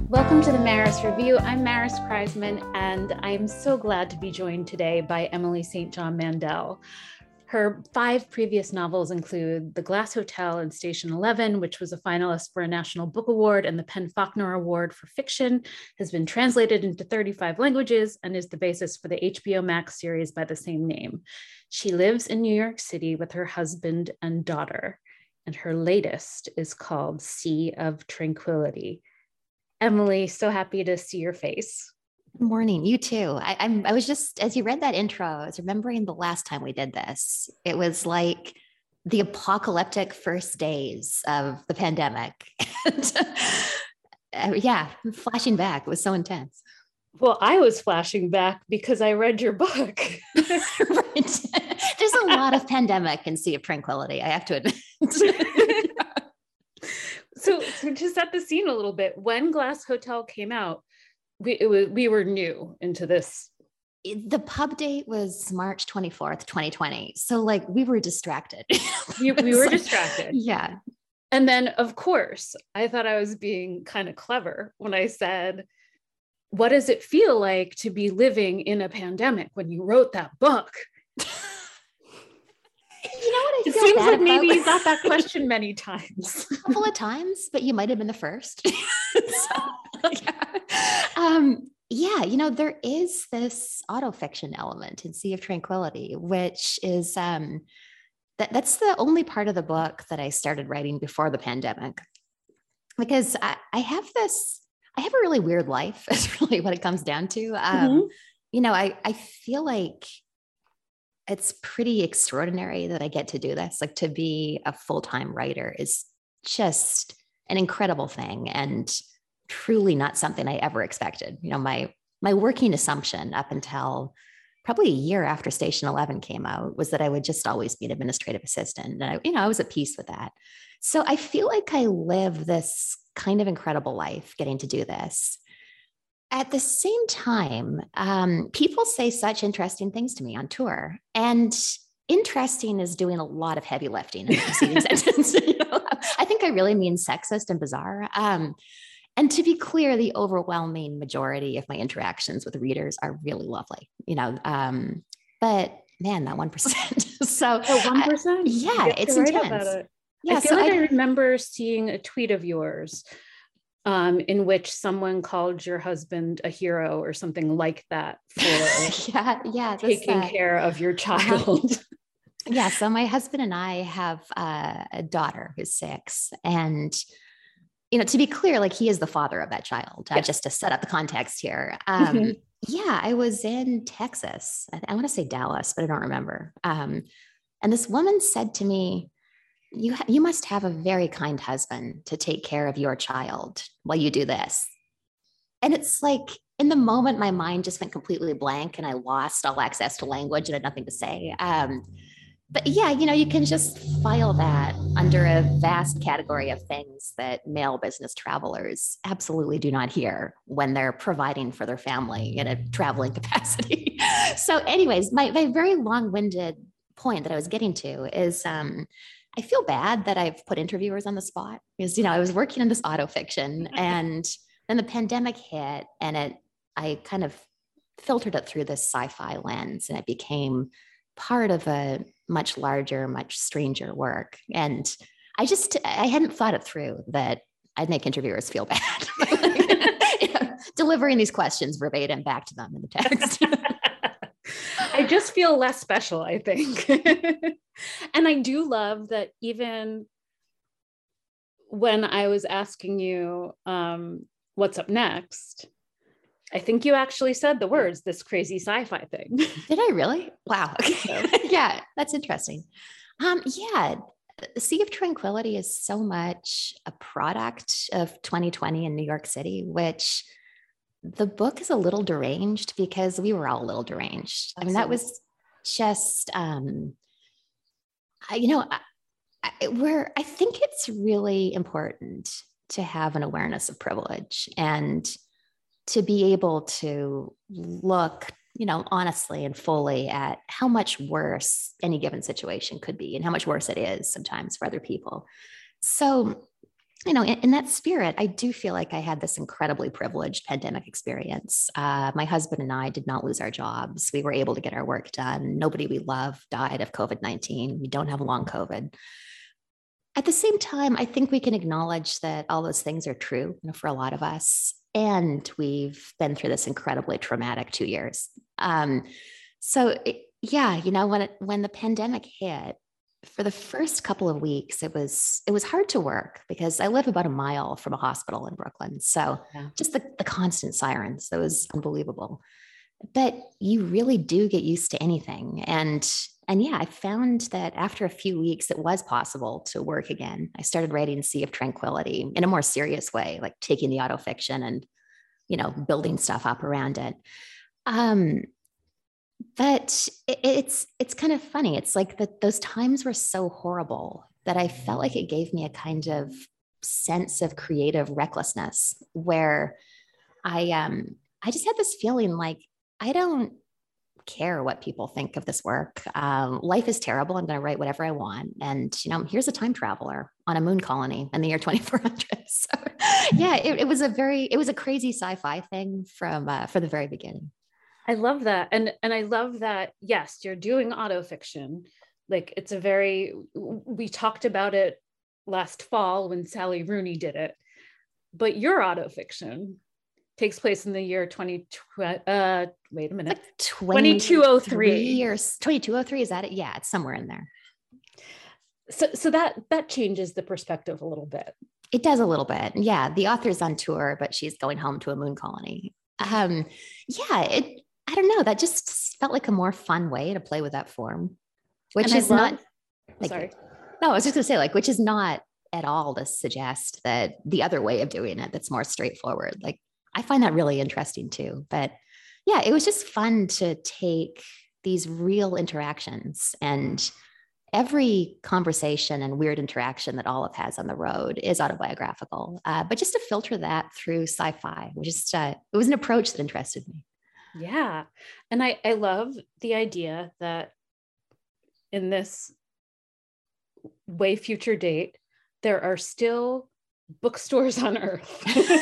Welcome to the Maris Review. I'm Maris Kreisman, and I'm so glad to be joined today by Emily St. John Mandel. Her 5 previous novels include The Glass Hotel and Station 11, which was a finalist for a National Book Award and the PEN/Faulkner Award for Fiction, has been translated into 35 languages, and is the basis for the HBO Max series by the same name. She lives in New York City with her husband and daughter, and her latest is called Sea of Tranquility. Emily, so happy to see your face. Good morning. You too. I was just, as you read that intro, I was remembering the last time we did this. It was like the apocalyptic first days of the pandemic. And, yeah, flashing back. It was so intense. Well, I was flashing back because I read your book. Right. There's a lot of pandemic in Sea of Tranquility, I have to admit. So to set the scene a little bit, when Glass Hotel came out, we were new into this. The pub date was March 24th, 2020. So like we were distracted. We were distracted. Yeah. And then, of course, I thought I was being kind of clever when I said, what does it feel like to be living in a pandemic when you wrote that book? You know what I It feel seems bad like maybe about? you got that question many times. A couple of times, but you might have been the first. Yeah, there is this autofiction element in Sea of Tranquility, which is that's the only part of the book that I started writing before the pandemic, because I have a really weird life. Is really what it comes down to. I feel like it's pretty extraordinary that I get to do this. Like, to be a full-time writer is just an incredible thing, and truly not something I ever expected. My working assumption up until probably a year after Station 11 came out was that I would just always be an administrative assistant. And I was at peace with that. So I feel like I live this kind of incredible life getting to do this. At the same time, people say such interesting things to me on tour, and interesting is doing a lot of heavy lifting in the preceding sentence. I think I really mean sexist and bizarre. And to be clear, the overwhelming majority of my interactions with readers are really lovely, but man, that 1%. So 1%? Yeah, it's intense. Yeah, I feel like I remember seeing a tweet of yours in which someone called your husband a hero or something like that for taking care of your child. Yeah, so my husband and I have a daughter who's 6, and to be clear, like, he is the father of that child. Just to set up the context here. Yeah, I was in Texas. I want to say Dallas, but I don't remember. And this woman said to me, you must have a very kind husband to take care of your child while you do this. And it's like, in the moment, my mind just went completely blank, and I lost all access to language and had nothing to say. But yeah, you can just file that under a vast category of things that male business travelers absolutely do not hear when they're providing for their family in a traveling capacity. So anyways, my very long-winded point that I was getting to is I feel bad that I've put interviewers on the spot, because, I was working in this autofiction, and then the pandemic hit, and I kind of filtered it through this sci-fi lens, and it became part of a much larger, much stranger work. And I hadn't thought it through that I'd make interviewers feel bad. Delivering these questions verbatim back to them in the text. I just feel less special, I think. And I do love that even when I was asking you what's up next, I think you actually said the words, this crazy sci-fi thing. Did I really? Wow. Okay. Yeah, that's interesting. Yeah, Sea of Tranquility is so much a product of 2020 in New York City, which the book is a little deranged because we were all a little deranged. I mean, that was just, I think it's really important to have an awareness of privilege, and to be able to look, honestly and fully at how much worse any given situation could be, and how much worse it is sometimes for other people. So In that spirit, I do feel like I had this incredibly privileged pandemic experience. My husband and I did not lose our jobs. We were able to get our work done. Nobody we love died of COVID-19. We don't have long COVID. At the same time, I think we can acknowledge that all those things are true, for a lot of us. And we've been through this incredibly traumatic 2 years. When the pandemic hit, for the first couple of weeks, it was hard to work because I live about a mile from a hospital in Brooklyn. So just the constant sirens, that was unbelievable. But you really do get used to anything. And I found that after a few weeks, it was possible to work again. I started writing Sea of Tranquility in a more serious way, like taking the autofiction and, building stuff up around it. But it's kind of funny. It's like that those times were so horrible that I felt like it gave me a kind of sense of creative recklessness where I just had this feeling like I don't care what people think of this work. Life is terrible. I'm going to write whatever I want. And, here's a time traveler on a moon colony in the year 2400. So it was a crazy sci-fi thing from the very beginning. I love that. And I love that, yes, you're doing autofiction. Like we talked about it last fall when Sally Rooney did it, but your autofiction takes place in the year 2203 or 2203. Is that it? Yeah, it's somewhere in there. So that changes the perspective a little bit. It does a little bit. Yeah. The author's on tour, but she's going home to a moon colony. I don't know. That just felt like a more fun way to play with that form, which is not. Sorry. No, I was just going to say, which is not at all to suggest that the other way of doing it that's more straightforward. Like, I find that really interesting too. But yeah, it was just fun to take these real interactions, and every conversation and weird interaction that Olive has on the road is autobiographical. But just to filter that through sci-fi, it was an approach that interested me. Yeah. And I love the idea that in this way future date, there are still bookstores on Earth.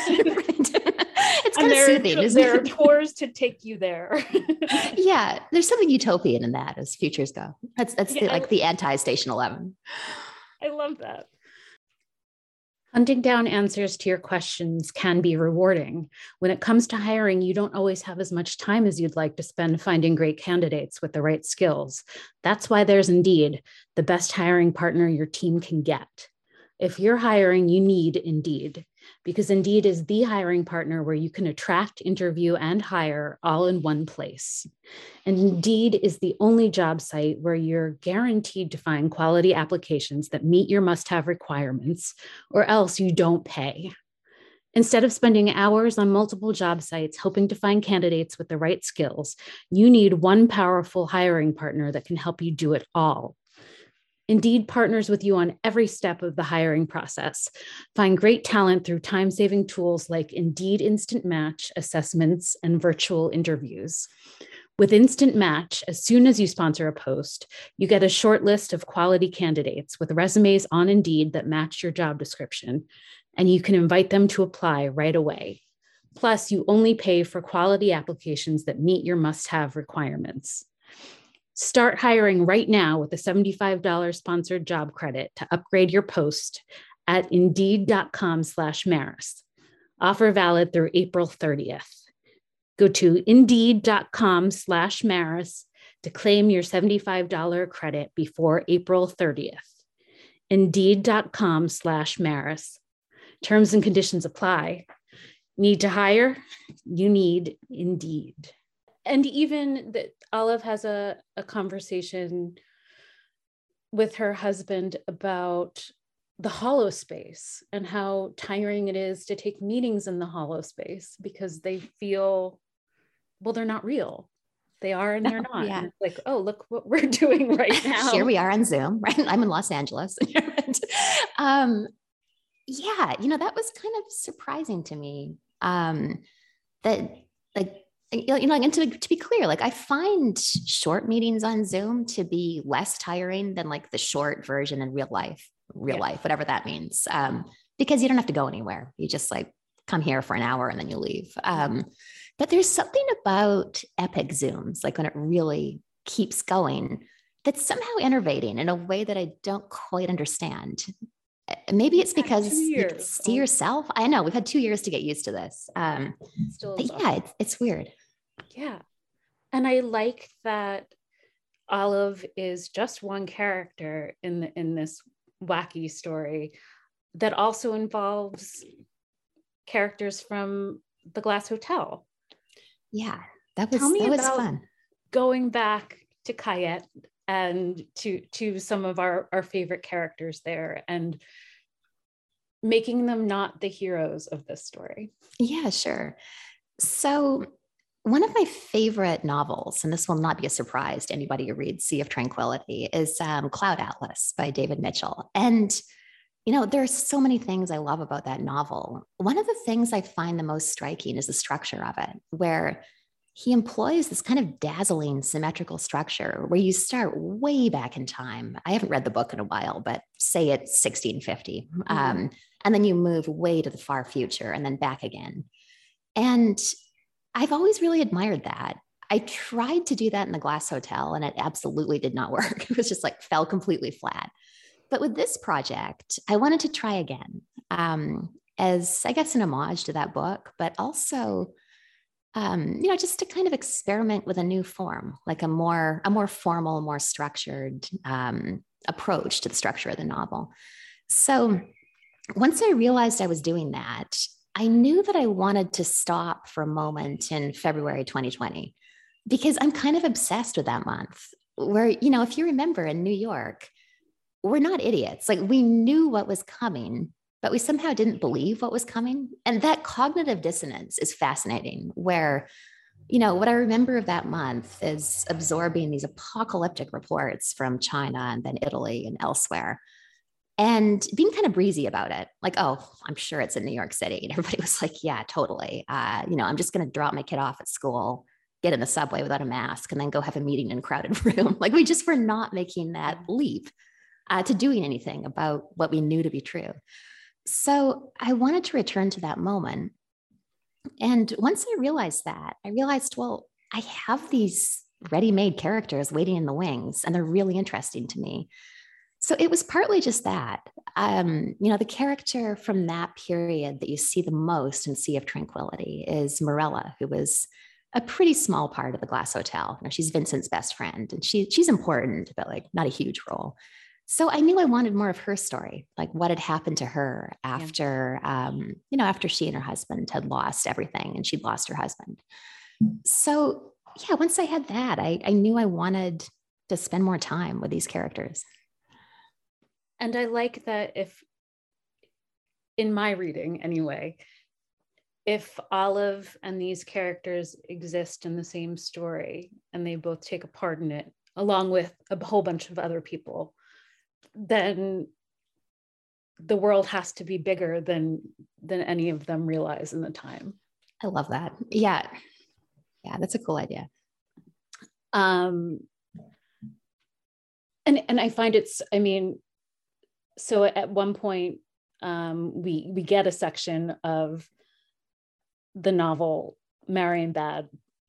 It's kind of soothing, isn't it? There are tours to take you there. Yeah, there's something utopian in that as futures go. That's the anti-Station 11. I love that. Hunting down answers to your questions can be rewarding. When it comes to hiring, you don't always have as much time as you'd like to spend finding great candidates with the right skills. That's why there's Indeed, the best hiring partner your team can get. If you're hiring, you need Indeed, because Indeed is the hiring partner where you can attract, interview, and hire all in one place. And Indeed is the only job site where you're guaranteed to find quality applications that meet your must-have requirements, or else you don't pay. Instead of spending hours on multiple job sites hoping to find candidates with the right skills, you need one powerful hiring partner that can help you do it all. Indeed partners with you on every step of the hiring process. Find great talent through time-saving tools like Indeed Instant Match, assessments, and virtual interviews. With Instant Match, as soon as you sponsor a post, you get a short list of quality candidates with resumes on Indeed that match your job description, and you can invite them to apply right away. Plus, you only pay for quality applications that meet your must-have requirements. Start hiring right now with a $75 sponsored job credit to upgrade your post at Indeed.com/Maris. Offer valid through April 30th. Go to Indeed.com/Maris to claim your $75 credit before April 30th. Indeed.com/Maris. Terms and conditions apply. Need to hire? You need Indeed. And even that Olive has a conversation with her husband about the hollow space and how tiring it is to take meetings in the hollow space because they feel, well, they're not real. They are and they're not. Yeah. And it's like, oh, look what we're doing right now. Here we are on Zoom, right? I'm in Los Angeles. That was kind of surprising to me. And to be clear, I find short meetings on Zoom to be less tiring than the short version in real life, whatever that means. because you don't have to go anywhere. You just like come here for an hour and then you leave. But there's something about epic zooms, like when it really keeps going, that's somehow enervating in a way that I don't quite understand. Maybe it's because you can see yourself. I know we've had 2 years to get used to this. But yeah, it's weird. Yeah. And I like that Olive is just one character in this wacky story that also involves characters from the Glass Hotel. Yeah, that was fun. Going back to Cayette and to some of our favorite characters there and making them not the heroes of this story. Yeah, sure. So one of my favorite novels, and this will not be a surprise to anybody who reads Sea of Tranquility, is Cloud Atlas by David Mitchell. And, you know, there are so many things I love about that novel. One of the things I find the most striking is the structure of it, where he employs this kind of dazzling symmetrical structure where you start way back in time. I haven't read the book in a while, but say it's 1650. And then you move way to the far future and then back again. And I've always really admired that. I tried to do that in the Glass Hotel and it absolutely did not work. It was just like fell completely flat. But with this project, I wanted to try again as I guess an homage to that book, but also you know, just to kind of experiment with a new form, like a more formal, more structured approach to the structure of the novel. So once I realized I was doing that, I knew that I wanted to stop for a moment in February 2020, because I'm kind of obsessed with that month where, you know, if you remember in New York, we're not idiots. Like we knew what was coming, but we somehow didn't believe what was coming. And that cognitive dissonance is fascinating, where, you know, what I remember of that month is absorbing these apocalyptic reports from China and then Italy and elsewhere, and being kind of breezy about it. Like, oh, I'm sure it's in New York City. And everybody was like, yeah, totally. You know, I'm just going to drop my kid off at school, get in the subway without a mask, and then go have a meeting in a crowded room. Like we just were not making that leap to doing anything about what we knew to be true. So I wanted to return to that moment. And once I realized that, I realized, well, I have these ready-made characters waiting in the wings, and they're really interesting to me. So it was partly just that. You know, the character from that period that you see the most in Sea of Tranquility is Morella, who was a pretty small part of the Glass Hotel. You know, she's Vincent's best friend, and she's important, but like not a huge role. So I knew I wanted more of her story, like what had happened to her after, you know, after she and her husband had lost everything and she'd lost her husband. So yeah, once I had that, I knew I wanted to spend more time with these characters. And I like that if, in my reading anyway, if Olive and these characters exist in the same story and they both take a part in it, along with a whole bunch of other people, then the world has to be bigger than any of them realize in the time. I love that. Yeah, that's a cool idea. And I find it's, I mean, so at one point we get a section of the novel Marion Bad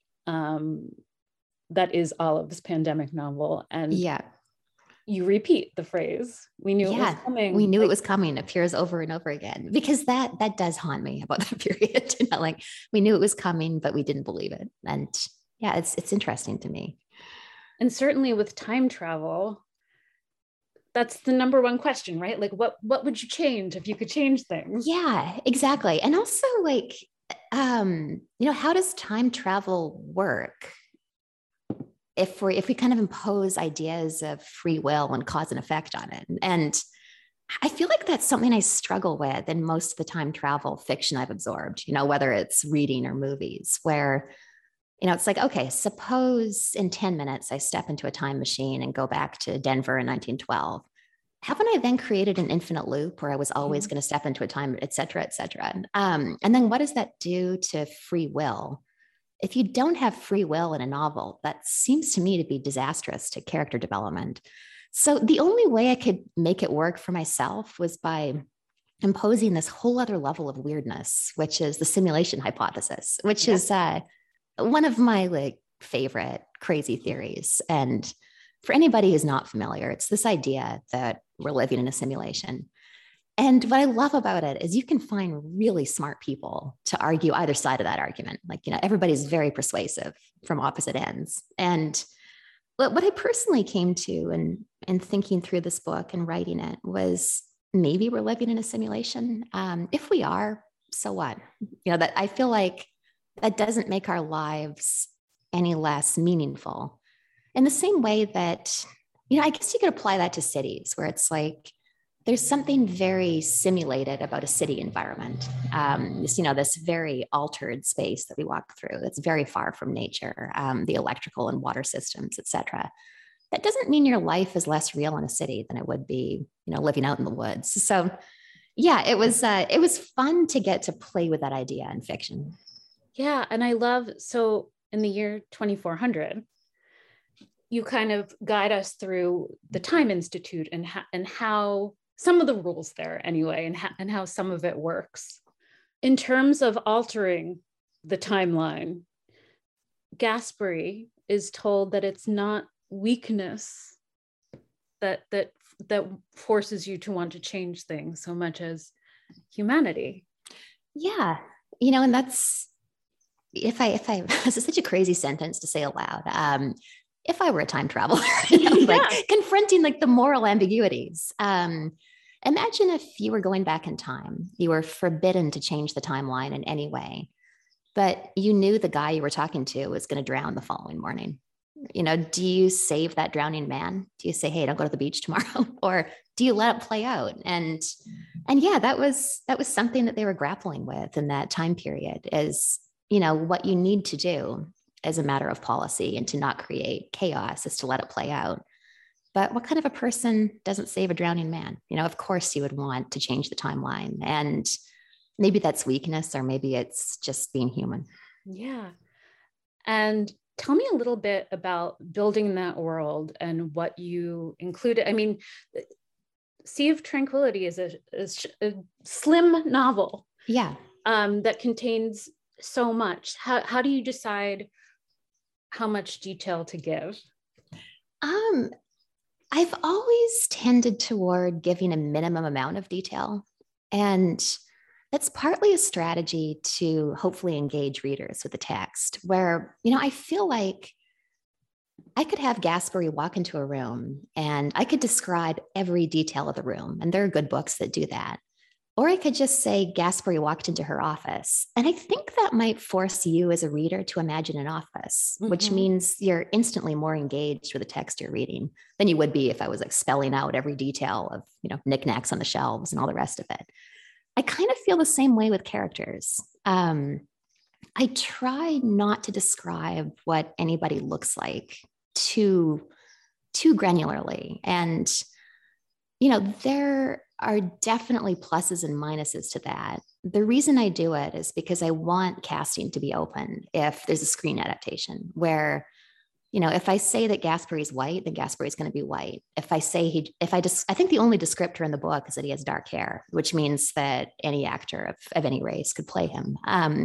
that is Olive's pandemic novel, and you repeat the phrase, we knew it was coming. We knew it was coming, appears over and over again, because that does haunt me about that period. You know, like we knew it was coming, but we didn't believe it. And yeah, it's interesting to me. And certainly with time travel, that's the number one question, right? Like what would you change if you could change things? Yeah, exactly. And also like, you know, how does time travel work? If we kind of impose ideas of free will and cause and effect on it. And I feel like that's something I struggle with in most of the time travel fiction I've absorbed, you know, whether it's reading or movies, where, you know, it's like, okay, suppose in 10 minutes I step into a time machine and go back to Denver in 1912. Haven't I then created an infinite loop where I was always going to step into a time, et cetera, et cetera? And then what does that do to free will? If you don't have free will in a novel, that seems to me to be disastrous to character development. So the only way I could make it work for myself was by imposing this whole other level of weirdness, which is the simulation hypothesis, which is one of my like favorite crazy theories. And for anybody who's not familiar, it's this idea that we're living in a simulation. And what I love about it is you can find really smart people to argue either side of that argument. Like, everybody's very persuasive from opposite ends. And what I personally came to in thinking through this book and writing it was maybe we're living in a simulation. If we are, so what? That I feel like that doesn't make our lives any less meaningful. In the same way that, I guess you could apply that to cities where it's like, there's something very simulated about a city environment. This very altered space that we walk through that's very far from nature, the electrical and water systems, et cetera. That doesn't mean your life is less real in a city than it would be, living out in the woods. So yeah, it was fun to get to play with that idea in fiction. Yeah. And I love, so in the year 2400, you kind of guide us through the Time Institute and how some of the rules there anyway, and how some of it works. In terms of altering the timeline, Gasperi is told that it's not weakness that forces you to want to change things so much as humanity. Yeah. And that's, if I this is such a crazy sentence to say aloud. If I were a time traveler, like confronting like the moral ambiguities. Imagine if you were going back in time, you were forbidden to change the timeline in any way, but you knew the guy you were talking to was going to drown the following morning. Do you save that drowning man? Do you say, hey, don't go to the beach tomorrow? Or do you let it play out? And yeah, that was something that they were grappling with in that time period is, what you need to do as a matter of policy and to not create chaos is to let it play out. But what kind of a person doesn't save a drowning man? Of course you would want to change the timeline, and maybe that's weakness, or maybe it's just being human. Yeah. And tell me a little bit about building that world and what you included. I mean, Sea of Tranquility is a slim novel. Yeah. That contains so much. How do you decide how much detail to give? I've always tended toward giving a minimum amount of detail. And that's partly a strategy to hopefully engage readers with the text, where, I feel like I could have Gasperi walk into a room and I could describe every detail of the room. And there are good books that do that. Or I could just say Gasperi walked into her office. And I think that might force you as a reader to imagine an office, which means you're instantly more engaged with the text you're reading than you would be if I was like spelling out every detail of, knickknacks on the shelves and all the rest of it. I kind of feel the same way with characters. I try not to describe what anybody looks like too granularly. And, there are definitely pluses and minuses to that. The reason I do it is because I want casting to be open if there's a screen adaptation where, if I say that Gasperi is white, then Gasperi is going to be white. If I say I think the only descriptor in the book is that he has dark hair, which means that any actor of any race could play him.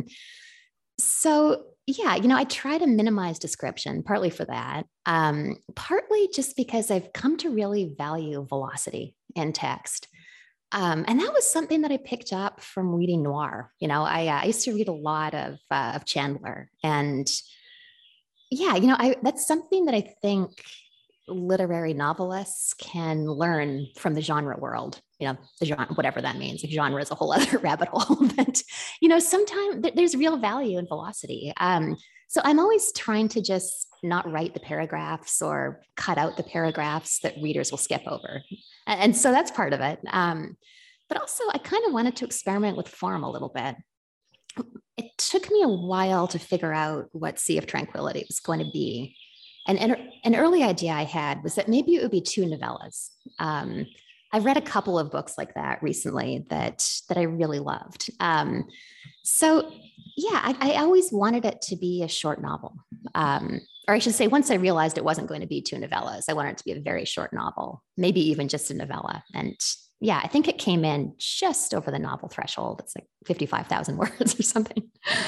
So yeah, I try to minimize description, partly for that, partly just because I've come to really value velocity in text. And that was something that I picked up from reading noir. I used to read a lot of Chandler, and yeah, that's something that I think literary novelists can learn from the genre world. The genre, whatever that means. The genre is a whole other rabbit hole, but sometimes there's real value in velocity. So I'm always trying to just not write the paragraphs or cut out the paragraphs that readers will skip over. And so that's part of it. But also I kind of wanted to experiment with form a little bit. It took me a while to figure out what Sea of Tranquility was going to be. And an early idea I had was that maybe it would be 2 novellas. I've read a couple of books like that recently that I really loved. So yeah, I always wanted it to be a short novel. Or I should say, once I realized it wasn't going to be 2 novellas, I wanted it to be a very short novel, maybe even just a novella. And yeah, I think it came in just over the novel threshold. It's like 55,000 words or something.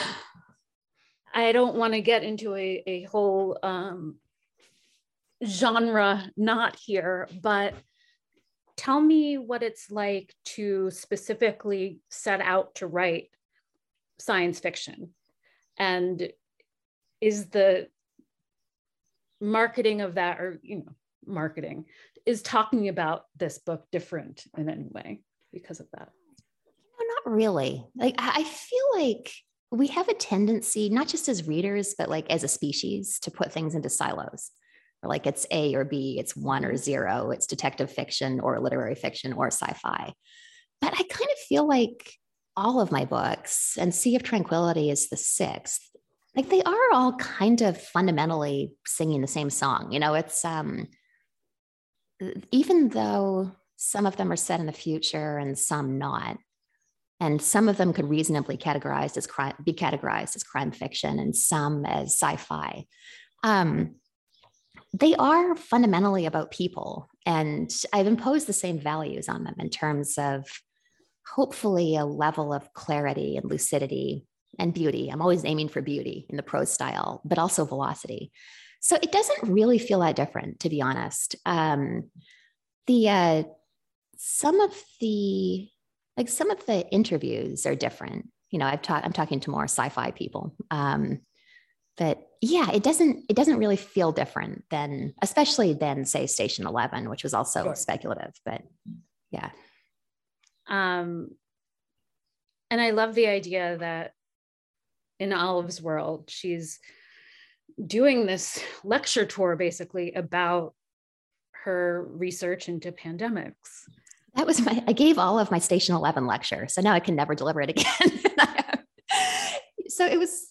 I don't want to get into a whole genre knot here, but tell me what it's like to specifically set out to write science fiction. And is the marketing of that, or, marketing, is talking about this book different in any way because of that? No, not really. Like, I feel like we have a tendency, not just as readers, but like as a species, to put things into silos. Or like it's A or B, it's 1 or 0, it's detective fiction or literary fiction or sci-fi. But I kind of feel like all of my books, and Sea of Tranquility is the 6th, like they are all kind of fundamentally singing the same song. It's even though some of them are set in the future and some not, and some of them could reasonably be categorized as crime fiction and some as sci-fi. They are fundamentally about people, and I've imposed the same values on them in terms of hopefully a level of clarity and lucidity and beauty. I'm always aiming for beauty in the prose style, but also velocity. So it doesn't really feel that different, to be honest. Some of the interviews are different. I'm talking to more sci-fi people. But yeah, it doesn't really feel different than, especially than, say, Station 11, which was also Sure. speculative, but yeah. And I love the idea that in Olive's world, she's doing this lecture tour basically about her research into pandemics. I gave all of my Station 11 lecture, so now I can never deliver it again. So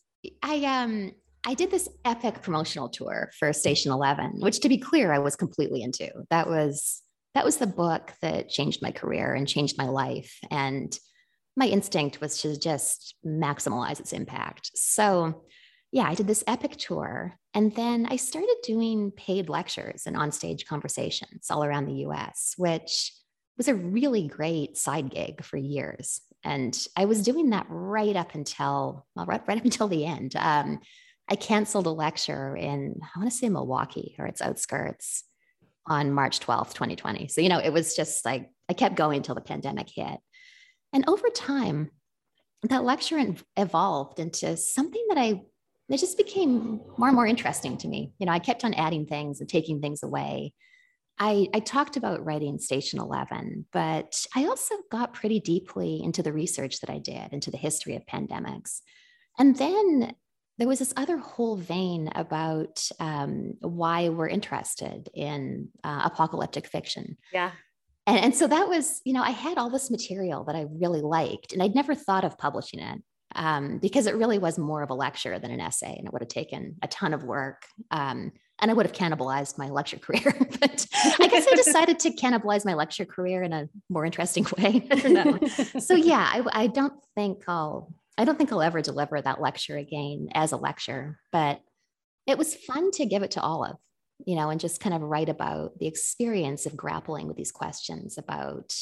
I did this epic promotional tour for Station 11, which, to be clear, I was completely into. That was the book that changed my career and changed my life. And my instinct was to just maximize its impact. So yeah, I did this epic tour. And then I started doing paid lectures and onstage conversations all around the US, which was a really great side gig for years. And I was doing that right up until the end. I canceled a lecture in, I want to say, Milwaukee or its outskirts on March 12th, 2020. So, it was just like, I kept going until the pandemic hit. And over time, that lecture evolved into something that just became more and more interesting to me. I kept on adding things and taking things away. I talked about writing Station 11, but I also got pretty deeply into the research that I did, into the history of pandemics. And then there was this other whole vein about why we're interested in apocalyptic fiction. Yeah. And so that was, I had all this material that I really liked, and I'd never thought of publishing it because it really was more of a lecture than an essay, and it would have taken a ton of work. And I would have cannibalized my lecture career. But I guess I decided to cannibalize my lecture career in a more interesting way. I don't know. So yeah, I don't think I'll ever deliver that lecture again as a lecture, but it was fun to give it to Olive, and just kind of write about the experience of grappling with these questions about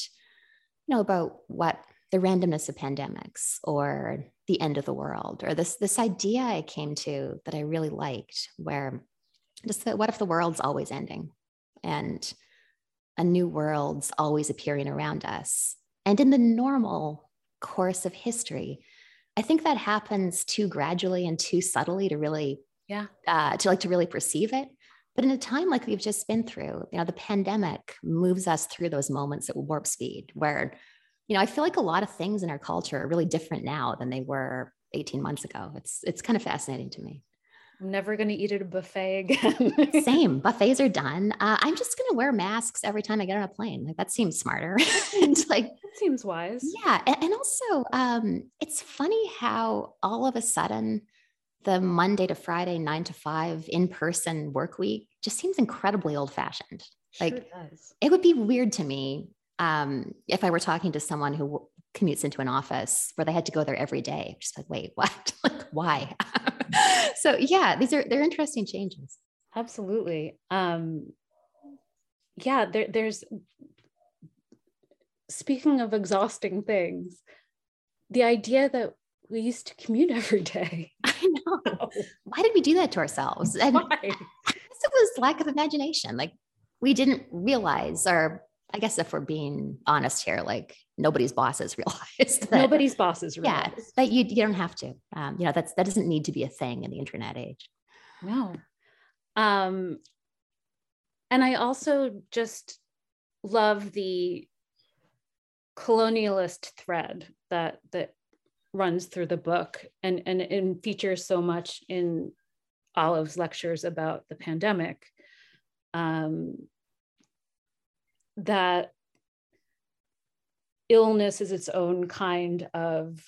what the randomness of pandemics or the end of the world, or this idea I came to that I really liked, where just what if the world's always ending and a new world's always appearing around us? And in the normal course of history, I think that happens too gradually and too subtly to really, to really perceive it. But in a time like we've just been through, the pandemic moves us through those moments at warp speed where, I feel like a lot of things in our culture are really different now than they were 18 months ago. It's kind of fascinating to me. I'm never going to eat at a buffet again. Same. Buffets are done. I'm just going to wear masks every time I get on a plane. Like, that seems smarter. And that seems wise. Yeah. And also, it's funny how all of a sudden the Monday to Friday, 9 to 5 in-person work week just seems incredibly old-fashioned. Like, sure does. It would be weird to me if I were talking to someone who commutes into an office where they had to go there every day. Just like, wait, what? Like, why? So yeah, they're interesting changes. Absolutely. Yeah, there's speaking of exhausting things, the idea that we used to commute every day. I know. Oh. Why did we do that to ourselves? And why? I guess it was lack of imagination. Like we didn't realize, or I guess if we're being honest here, like nobody's bosses realized that. Nobody's bosses realized. Yeah, that you don't have to. That doesn't need to be a thing in the internet age. No. And I also just love the colonialist thread that runs through the book and features so much in Olive's lectures about the pandemic, that illness is its own kind of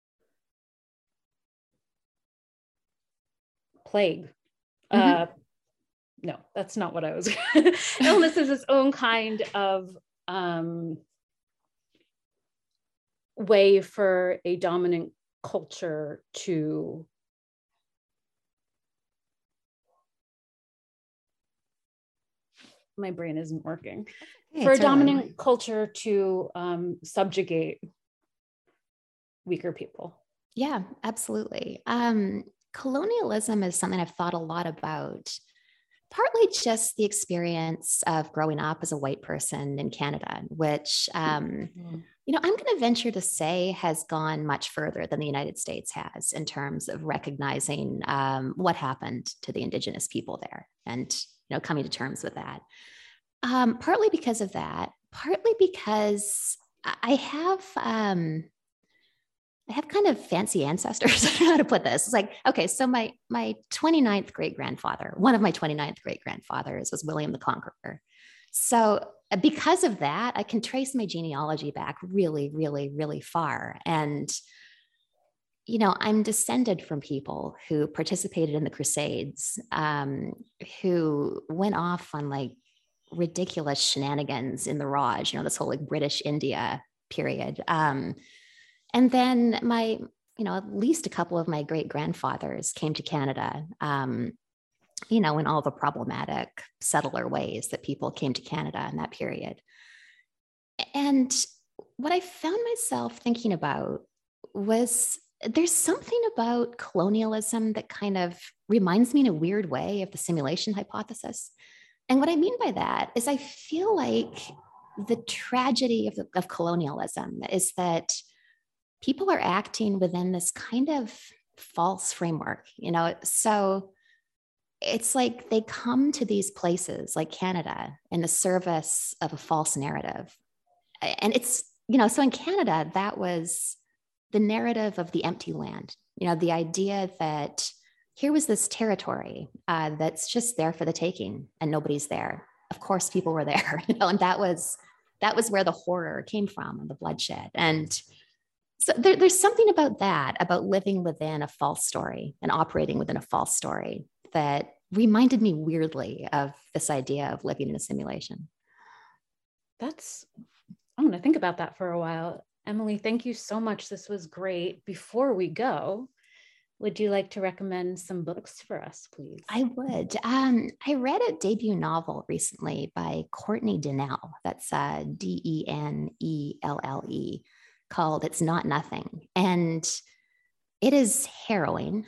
plague. Mm-hmm. No, that's not what I was. Illness is its own kind of way for a dominant culture to my brain isn't working. For a dominant culture to subjugate weaker people. Yeah, absolutely. Colonialism is something I've thought a lot about, partly just the experience of growing up as a white person in Canada, which, I'm going to venture to say has gone much further than the United States has in terms of recognizing what happened to the Indigenous people there and, coming to terms with that. Partly because of that, partly because I have kind of fancy ancestors. I don't know how to put this. It's like, okay, so my 29th great-grandfather, one of my 29th great-grandfathers was William the Conqueror. So because of that, I can trace my genealogy back really, really, really far. And, I'm descended from people who participated in the Crusades, who went off on like ridiculous shenanigans in the Raj, this whole like British India period. And then at least a couple of my great grandfathers came to Canada, in all the problematic settler ways that people came to Canada in that period. And what I found myself thinking about was there's something about colonialism that kind of reminds me in a weird way of the simulation hypothesis. And what I mean by that is I feel like the tragedy of colonialism is that people are acting within this kind of false framework, so it's like they come to these places like Canada in the service of a false narrative. And it's, so in Canada, that was the narrative of the empty land, the idea that here was this territory that's just there for the taking and nobody's there. Of course, people were there, and that was where the horror came from and the bloodshed. And so there's something about that, about living within a false story and operating within a false story that reminded me weirdly of this idea of living in a simulation. I'm going to think about that for a while. Emily, thank you so much. This was great. Before we go, would you like to recommend some books for us, please? I would. I read a debut novel recently by Courtney Denelle. That's Denelle, called It's Not Nothing. And it is harrowing.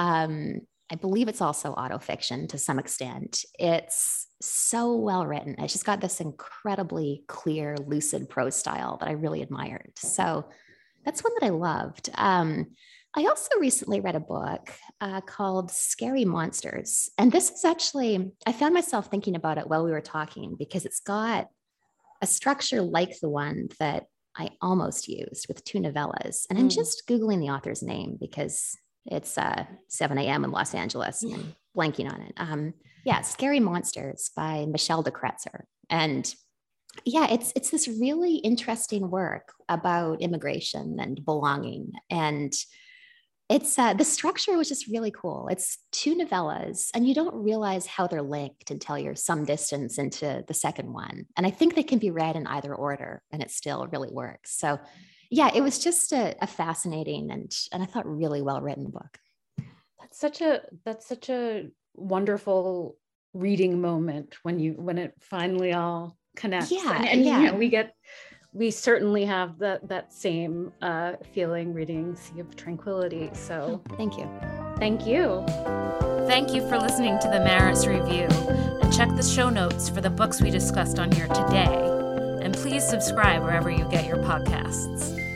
I believe it's also autofiction to some extent. It's so well written. It's just got this incredibly clear, lucid prose style that I really admired. So that's one that I loved. I also recently read a book called Scary Monsters. And this is actually, I found myself thinking about it while we were talking because it's got a structure like the one that I almost used with 2 novellas. And I'm just Googling the author's name because it's 7 a.m. in Los Angeles and I'm blanking on it. Scary Monsters by Michelle de Kretzer. And it's this really interesting work about immigration and belonging. And it's the structure was just really cool. It's 2 novellas and you don't realize how they're linked until you're some distance into the second one. And I think they can be read in either order and it still really works. So it was just a fascinating and I thought really well written book. That's such a wonderful reading moment when it finally all connects. And we get we certainly have that same feeling reading Sea of Tranquility. So thank you. Thank you. Thank you for listening to the Maris Review, and check the show notes for the books we discussed on here today. And please subscribe wherever you get your podcasts.